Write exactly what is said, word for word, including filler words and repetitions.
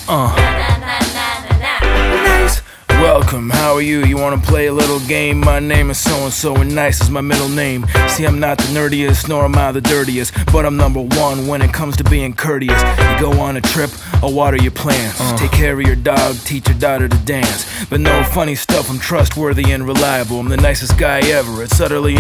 Uh. Nice. Welcome, how are you? You wanna play a little game? My name is so-and-so and nice is my middle name. See, I'm not the nerdiest, nor am I the dirtiest, but I'm number one when it comes to being courteous. You go on a trip, I'll water your plants, uh. take care of your dog, teach your daughter to dance. But no funny stuff, I'm trustworthy and reliable. I'm the nicest guy ever, it's utterly